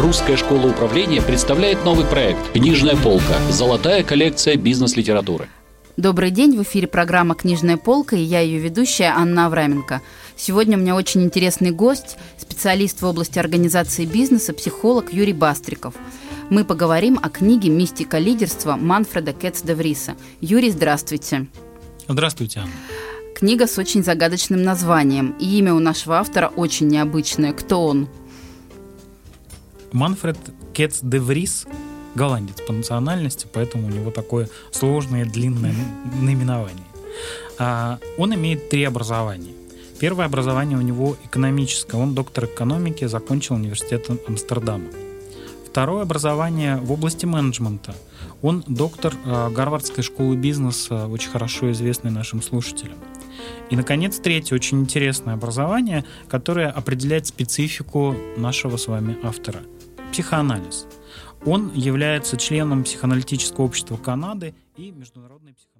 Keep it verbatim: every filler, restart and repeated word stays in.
Русская школа управления представляет новый проект «Книжная полка. Золотая коллекция бизнес-литературы». Добрый день, в эфире программа «Книжная полка» и я ее ведущая Анна Авраменко. Сегодня у меня очень интересный гость, специалист в области организации бизнеса, психолог Юрий Бастриков. Мы поговорим о книге «Мистика лидерства» Манфреда Кетц-де-Вриса. Юрий, здравствуйте. Здравствуйте, Анна. Книга с очень загадочным названием, и имя у нашего автора очень необычное. Кто он? Манфред Кетц-де-Врис, голландец по национальности, поэтому у него такое сложное длинное наименование. Он имеет три образования. Первое образование у него экономическое. Он доктор экономики, закончил университет Амстердама. Второе образование в области менеджмента. Он доктор Гарвардской школы бизнеса, очень хорошо известный нашим слушателям. И, наконец, третье, очень интересное образование, которое определяет специфику нашего с вами автора. Психоанализ. Он является членом психоаналитического общества Канады и международной психоаналитической